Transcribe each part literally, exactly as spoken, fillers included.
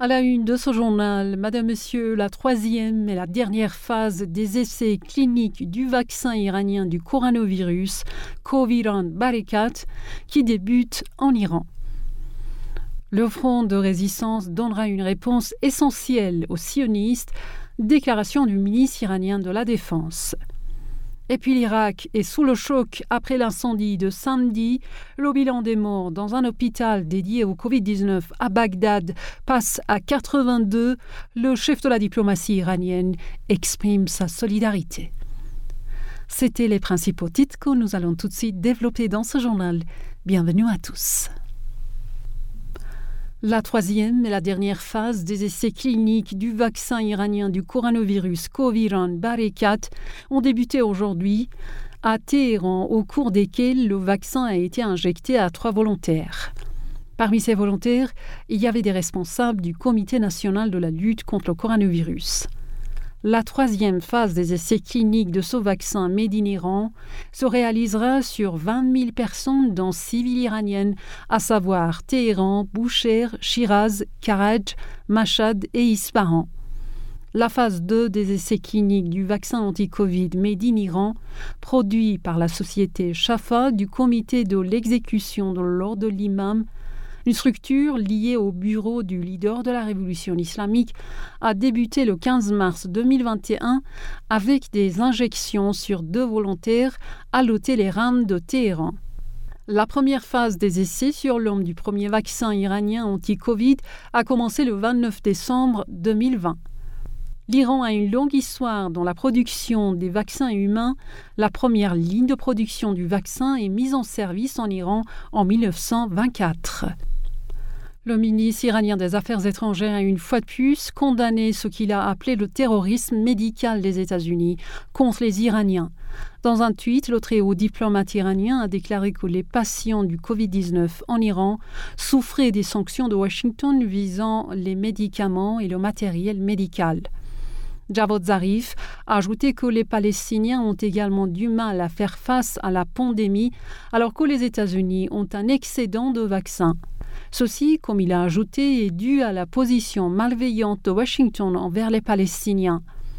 À la une de ce journal, Madame, Monsieur, la troisième et la dernière phase des essais cliniques du vaccin iranien du coronavirus, Coviran Barakat, qui débute en Iran. Le front de résistance donnera une réponse essentielle aux sionistes, déclaration du ministre iranien de la Défense. Et puis l'Irak est sous le choc après l'incendie de samedi. Le bilan des morts dans un hôpital dédié au covid dix-neuf à Bagdad passe à quatre-vingt-deux. Le chef de la diplomatie iranienne exprime sa solidarité. C'étaient les principaux titres que nous allons tout de suite développer dans ce journal. Bienvenue à tous. La troisième et la dernière phase des essais cliniques du vaccin iranien du coronavirus Coviran Barakat ont débuté aujourd'hui à Téhéran, au cours desquels le vaccin a été injecté à trois volontaires. Parmi ces volontaires, il y avait des responsables du Comité national de la lutte contre le coronavirus. La troisième phase des essais cliniques de ce vaccin made in Iran se réalisera sur vingt mille personnes dans six villes iraniennes, à savoir Téhéran, Boucher, Shiraz, Karaj, Mashhad et Ispahan. La phase deux des essais cliniques du vaccin anti-Covid made in Iran, produit par la société Shafa du comité de l'exécution de l'ordre de l'imam, une structure liée au bureau du leader de la révolution islamique, a débuté le quinze mars deux mille vingt et un avec des injections sur deux volontaires à l'hôtel Eram de Téhéran. La première phase des essais sur l'homme du premier vaccin iranien anti-Covid a commencé le vingt-neuf décembre deux mille vingt. L'Iran a une longue histoire dans la production des vaccins humains. La première ligne de production du vaccin est mise en service en Iran en mille neuf cent vingt-quatre. Le ministre iranien des Affaires étrangères a une fois de plus condamné ce qu'il a appelé le terrorisme médical des États-Unis contre les Iraniens. Dans un tweet, le très haut diplomate iranien a déclaré que les patients du covid dix-neuf en Iran souffraient des sanctions de Washington visant les médicaments et le matériel médical. Javad Zarif a ajouté que les Palestiniens ont également du mal à faire face à la pandémie alors que les États-Unis ont un excédent de vaccins. Ceci, comme il a ajouté, est dû à la position malveillante de Washington envers les Palestiniens.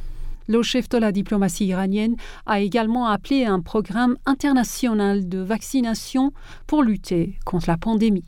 Le chef de la diplomatie iranienne a également appelé à un programme international de vaccination pour lutter contre la pandémie.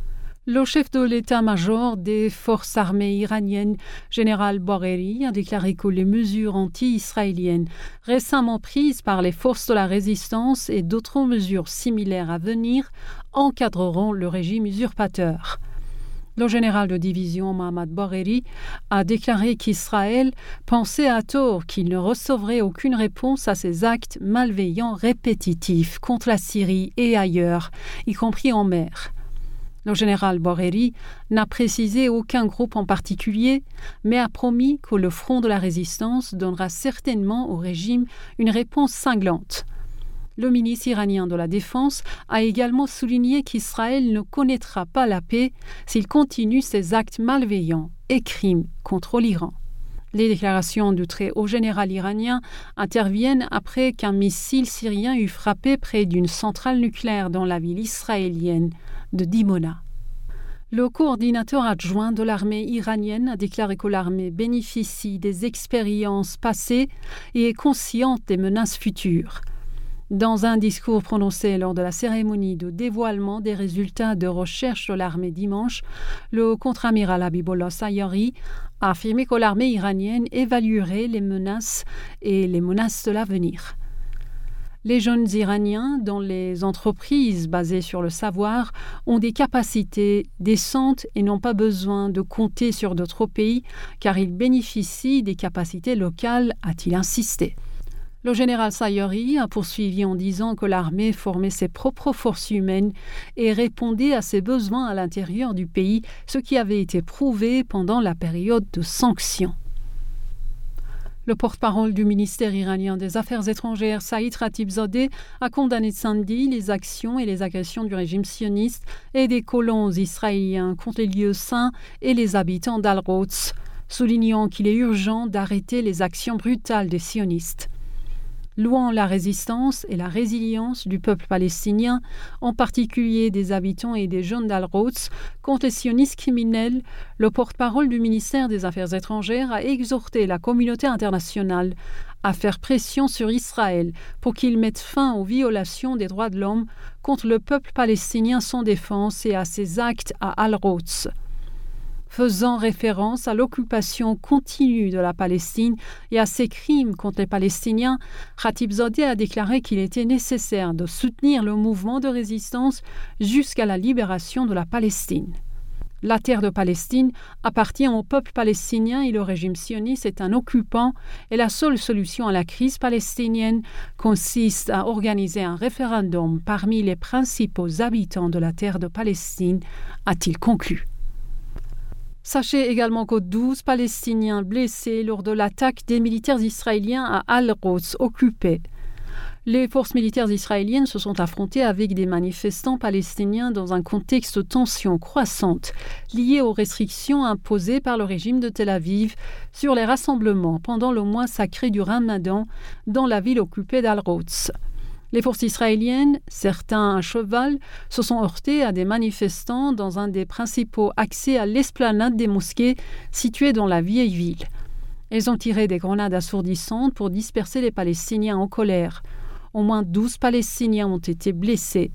Le chef de l'état-major des forces armées iraniennes, général Bagheri, a déclaré que les mesures anti-israéliennes récemment prises par les forces de la résistance et d'autres mesures similaires à venir encadreront le régime usurpateur. Le général de division Mohammad Bagheri a déclaré qu'Israël pensait à tort qu'il ne recevrait aucune réponse à ces actes malveillants répétitifs contre la Syrie et ailleurs, y compris en mer. Le général Bagheri n'a précisé aucun groupe en particulier, mais a promis que le front de la résistance donnera certainement au régime une réponse cinglante. Le ministre iranien de la Défense a également souligné qu'Israël ne connaîtra pas la paix s'il continue ses actes malveillants et crimes contre l'Iran. Les déclarations du très haut général iranien interviennent après qu'un missile syrien eut frappé près d'une centrale nucléaire dans la ville israélienne de Dimona. Le coordinateur adjoint de l'armée iranienne a déclaré que l'armée bénéficie des expériences passées et est consciente des menaces futures. Dans un discours prononcé lors de la cérémonie de dévoilement des résultats de recherche de l'armée dimanche, le contre-amiral Habibullah Sayari a affirmé que l'armée iranienne évaluerait les menaces et les menaces de l'avenir. Les jeunes Iraniens, dans les entreprises basées sur le savoir, ont des capacités décentes et n'ont pas besoin de compter sur d'autres pays car ils bénéficient des capacités locales, a-t-il insisté. Le général Sayari a poursuivi en disant que l'armée formait ses propres forces humaines et répondait à ses besoins à l'intérieur du pays, ce qui avait été prouvé pendant la période de sanctions. Le porte-parole du ministère iranien des Affaires étrangères, Saïd Khatibzadeh, a condamné samedi les actions et les agressions du régime sioniste et des colons israéliens contre les lieux saints et les habitants d'Al-Quds, soulignant qu'il est urgent d'arrêter les actions brutales des sionistes. louant la résistance et la résilience du peuple palestinien, en particulier des habitants et des jeunes d'Al-Quds, contre les sionistes criminels. Le porte-parole du ministère des Affaires étrangères a exhorté la communauté internationale à faire pression sur Israël pour qu'il mette fin aux violations des droits de l'homme contre le peuple palestinien sans défense et à ses actes à Al-Quds. Faisant référence à l'occupation continue de la Palestine et à ses crimes contre les Palestiniens, Khatibzadeh a déclaré qu'il était nécessaire de soutenir le mouvement de résistance jusqu'à la libération de la Palestine. La terre de Palestine appartient au peuple palestinien et le régime sioniste est un occupant et la seule solution à la crise palestinienne consiste à organiser un référendum parmi les principaux habitants de la terre de Palestine, a-t-il conclu. Sachez également que douze Palestiniens blessés lors de l'attaque des militaires israéliens à Al-Quds occupé. Les forces militaires israéliennes se sont affrontées avec des manifestants palestiniens dans un contexte de tensions croissantes liées aux restrictions imposées par le régime de Tel Aviv sur les rassemblements pendant le mois sacré du Ramadan dans la ville occupée d'Al-Quds. Les forces israéliennes, certains à cheval, se sont heurtés à des manifestants dans un des principaux accès à l'esplanade des mosquées située dans la vieille ville. Elles ont tiré des grenades assourdissantes pour disperser les Palestiniens en colère. Au moins douze Palestiniens ont été blessés.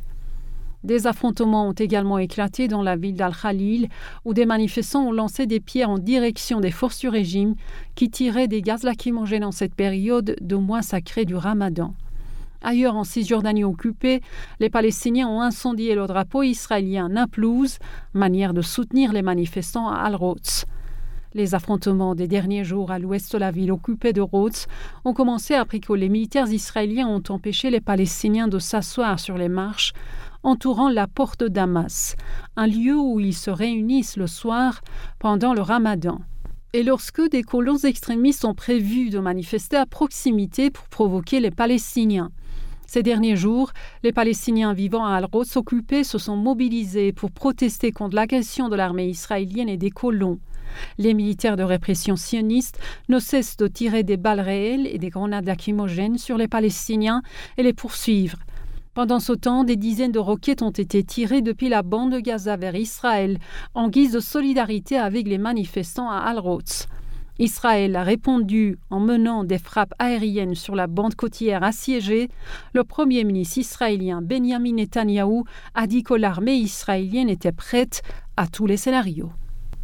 Des affrontements ont également éclaté dans la ville d'Al-Khalil, où des manifestants ont lancé des pierres en direction des forces du régime qui tiraient des gaz lacrymogènes en cette période de mois sacré du Ramadan. Ailleurs, en Cisjordanie occupée, les Palestiniens ont incendié le drapeau israélien Naplouse, manière de soutenir les manifestants à Al-Quds. Les affrontements des derniers jours à l'ouest de la ville occupée de Quds ont commencé après que les militaires israéliens ont empêché les Palestiniens de s'asseoir sur les marches entourant la porte de Damas, un lieu où ils se réunissent le soir pendant le Ramadan. Et lorsque des colons extrémistes ont prévu de manifester à proximité pour provoquer les Palestiniens. Ces derniers jours, les Palestiniens vivant à Al-Quds occupés se sont mobilisés pour protester contre l'agression de l'armée israélienne et des colons. Les militaires de répression sionistes ne cessent de tirer des balles réelles et des grenades lacrymogènes sur les Palestiniens et les poursuivre. Pendant ce temps, des dizaines de roquettes ont été tirées depuis la bande de Gaza vers Israël en guise de solidarité avec les manifestants à Al-Quds. Israël a répondu en menant des frappes aériennes sur la bande côtière assiégée. Le premier ministre israélien Benjamin Netanyahou a dit que l'armée israélienne était prête à tous les scénarios.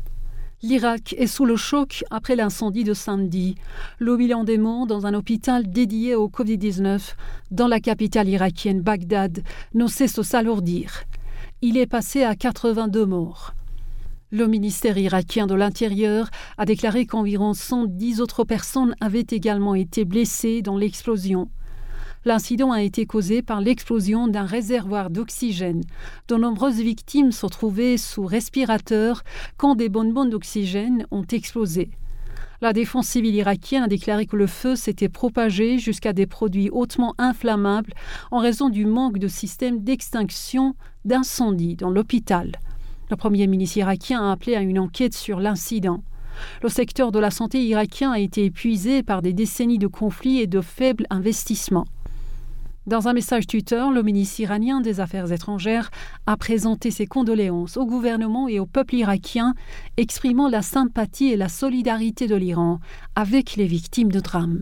L'Irak est sous le choc après l'incendie de samedi. Le bilan des morts dans un hôpital dédié au covid dix-neuf dans la capitale irakienne Bagdad ne cesse de s'alourdir. Il est passé à quatre-vingt-deux morts. Le ministère irakien de l'Intérieur a déclaré qu'environ cent dix autres personnes avaient également été blessées dans l'explosion. L'incident a été causé par l'explosion d'un réservoir d'oxygène. De nombreuses victimes se trouvaient sous respirateur quand des bonbons d'oxygène ont explosé. La défense civile irakienne a déclaré que le feu s'était propagé jusqu'à des produits hautement inflammables en raison du manque de système d'extinction d'incendie dans l'hôpital. Le premier ministre irakien a appelé à une enquête sur l'incident. Le secteur de la santé irakien a été épuisé par des décennies de conflits et de faibles investissements. Dans un message Twitter, le ministre iranien des Affaires étrangères a présenté ses condoléances au gouvernement et au peuple irakien, exprimant la sympathie et la solidarité de l'Iran avec les victimes de drames.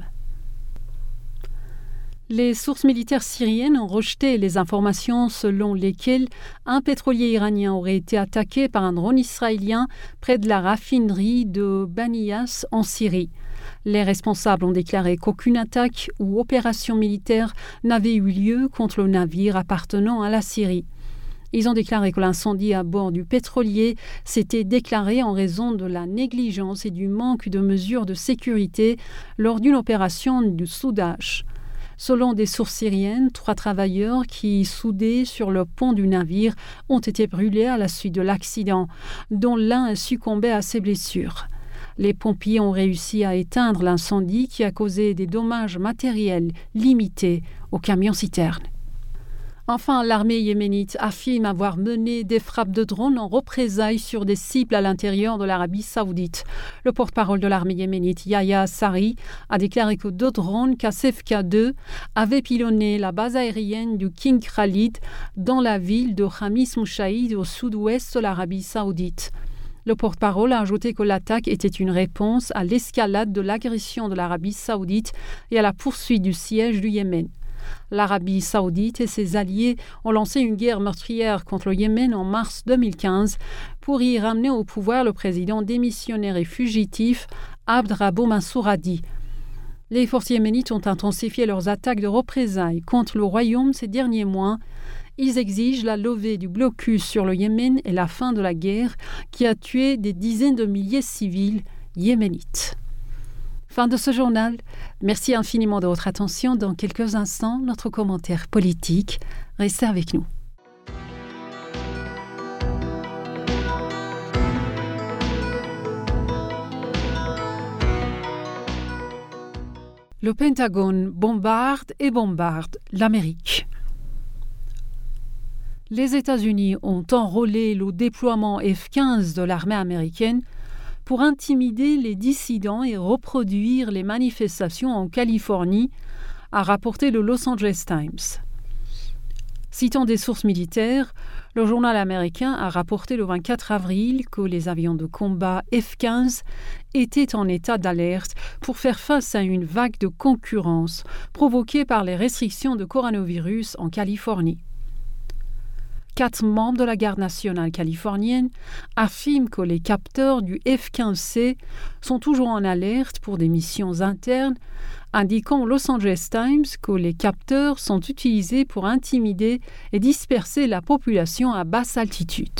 Les sources militaires syriennes ont rejeté les informations selon lesquelles un pétrolier iranien aurait été attaqué par un drone israélien près de la raffinerie de Baniyas en Syrie. Les responsables ont déclaré qu'aucune attaque ou opération militaire n'avait eu lieu contre le navire appartenant à la Syrie. Ils ont déclaré que l'incendie à bord du pétrolier s'était déclaré en raison de la négligence et du manque de mesures de sécurité lors d'une opération de soudage. Selon des sources syriennes, trois travailleurs qui soudaient sur le pont du navire ont été brûlés à la suite de l'accident, dont l'un a succombé à ses blessures. Les pompiers ont réussi à éteindre l'incendie qui a causé des dommages matériels limités au camion-citerne. Enfin, l'armée yéménite affirme avoir mené des frappes de drones en représailles sur des cibles à l'intérieur de l'Arabie saoudite. Le porte-parole de l'armée yéménite, Yahya Sarri, a déclaré que deux drones K C F K deux avaient pilonné la base aérienne du King Khalid dans la ville de Khamis Moushaïd au sud-ouest de l'Arabie saoudite. Le porte-parole a ajouté que l'attaque était une réponse à l'escalade de l'agression de l'Arabie saoudite et à la poursuite du siège du Yémen. L'Arabie saoudite et ses alliés ont lancé une guerre meurtrière contre le Yémen en mars deux mille quinze pour y ramener au pouvoir le président démissionnaire et fugitif Abd Rabbo Mansour Hadi. Les forces yéménites ont intensifié leurs attaques de représailles contre le royaume ces derniers mois. Ils exigent la levée du blocus sur le Yémen et la fin de la guerre qui a tué des dizaines de milliers de civils yéménites. Fin de ce journal. Merci infiniment de votre attention. Dans quelques instants, notre commentaire politique. Restez avec nous. Le Pentagone bombarde et bombarde l'Amérique. Les États-Unis ont enrôlé le déploiement F quinze de l'armée américaine pour intimider les dissidents et reproduire les manifestations en Californie, a rapporté le Los Angeles Times. Citant des sources militaires, le journal américain a rapporté le vingt-quatre avril que les avions de combat F quinze étaient en état d'alerte pour faire face à une vague de concurrence provoquée par les restrictions de coronavirus en Californie. Quatre membres de la garde nationale californienne affirment que les capteurs du F quinze C sont toujours en alerte pour des missions internes, indiquant au Los Angeles Times que les capteurs sont utilisés pour intimider et disperser la population à basse altitude.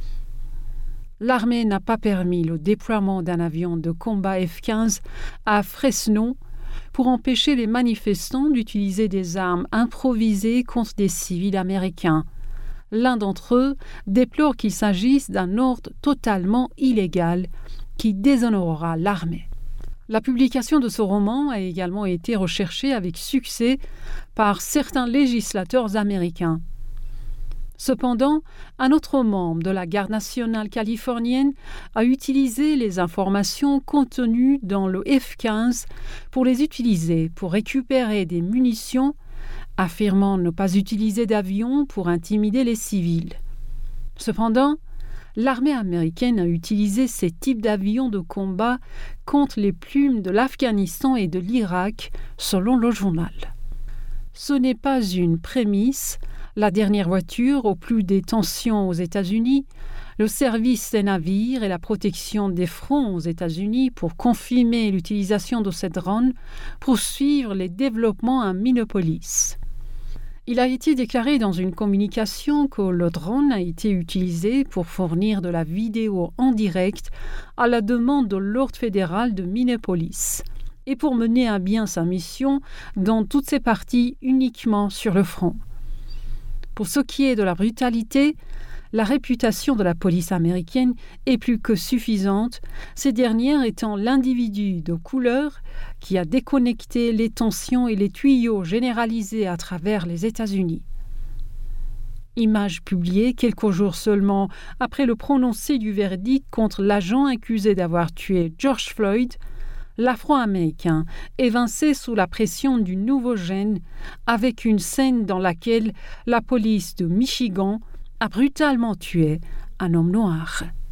L'armée n'a pas permis le déploiement d'un avion de combat F quinze à Fresno pour empêcher les manifestants d'utiliser des armes improvisées contre des civils américains. L'un d'entre eux déplore qu'il s'agisse d'un ordre totalement illégal qui déshonorera l'armée. La publication de ce roman a également été recherchée avec succès par certains législateurs américains. Cependant, un autre membre de la garde nationale californienne a utilisé les informations contenues dans le F quinze pour les utiliser pour récupérer des munitions, affirmant ne pas utiliser d'avions pour intimider les civils. Cependant, l'armée américaine a utilisé ces types d'avions de combat contre les plumes de l'Afghanistan et de l'Irak, selon le journal. Ce n'est pas une prémisse. La dernière voiture au plus des tensions aux États-Unis, le service des navires et la protection des fronts aux États-Unis pour confirmer l'utilisation de ces drones poursuivent les développements à Minneapolis. Il a été déclaré dans une communication que le drone a été utilisé pour fournir de la vidéo en direct à la demande de l'ordre fédéral de Minneapolis et pour mener à bien sa mission dans toutes ses parties uniquement sur le front. Pour ce qui est de la brutalité, la réputation de la police américaine est plus que suffisante, ces dernières étant l'individu de couleur qui a déconnecté les tensions et les tuyaux généralisés à travers les États-Unis. Image publiée quelques jours seulement après le prononcé du verdict contre l'agent accusé d'avoir tué George Floyd, l'Afro-Américain évincé sous la pression du nouveau gène avec une scène dans laquelle la police de Michigan a brutalement tué un homme noir.